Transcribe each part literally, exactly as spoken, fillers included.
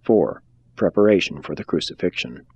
four. Preparation for the crucifixion.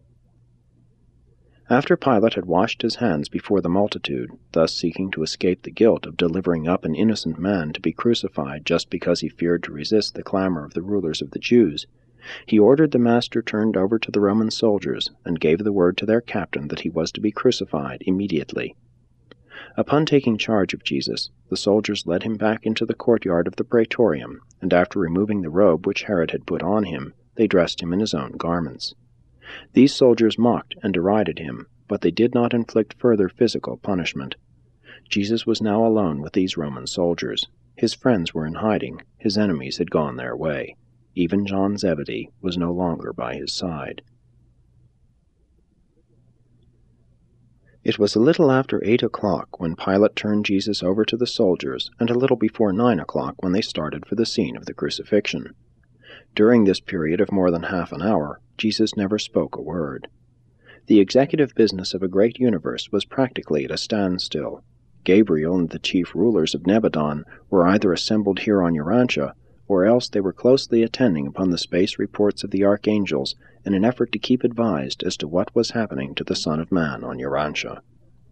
After Pilate had washed his hands before the multitude, thus seeking to escape the guilt of delivering up an innocent man to be crucified just because he feared to resist the clamor of the rulers of the Jews, he ordered the master turned over to the Roman soldiers, and gave the word to their captain that he was to be crucified immediately. Upon taking charge of Jesus, the soldiers led him back into the courtyard of the praetorium, and after removing the robe which Herod had put on him, they dressed him in his own garments. These soldiers mocked and derided him, but they did not inflict further physical punishment. Jesus was now alone with these Roman soldiers. His friends were in hiding, his enemies had gone their way. Even John Zebedee was no longer by his side. It was a little after eight o'clock when Pilate turned Jesus over to the soldiers, and a little before nine o'clock when they started for the scene of the crucifixion. During this period of more than half an hour, Jesus never spoke a word. The executive business of a great universe was practically at a standstill. Gabriel and the chief rulers of Nebadon were either assembled here on Urantia, or else they were closely attending upon the space reports of the archangels in an effort to keep advised as to what was happening to the Son of Man on Urantia.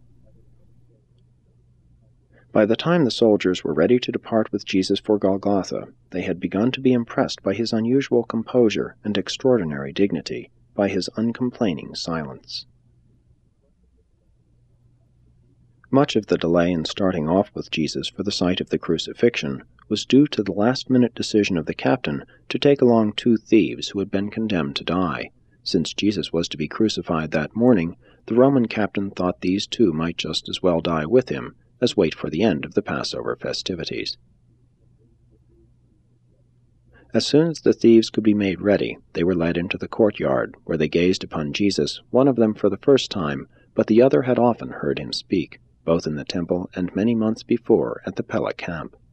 By the time the soldiers were ready to depart with Jesus for Golgotha, they had begun to be impressed by his unusual composure and extraordinary dignity, by his uncomplaining silence. Much of the delay in starting off with Jesus for the site of the crucifixion was due to the last-minute decision of the captain to take along two thieves who had been condemned to die. Since Jesus was to be crucified that morning, the Roman captain thought these two might just as well die with him as wait for the end of the Passover festivities. As soon as the thieves could be made ready, they were led into the courtyard, where they gazed upon Jesus, one of them for the first time, but the other had often heard him speak, both in the temple and many months before at the Pella camp.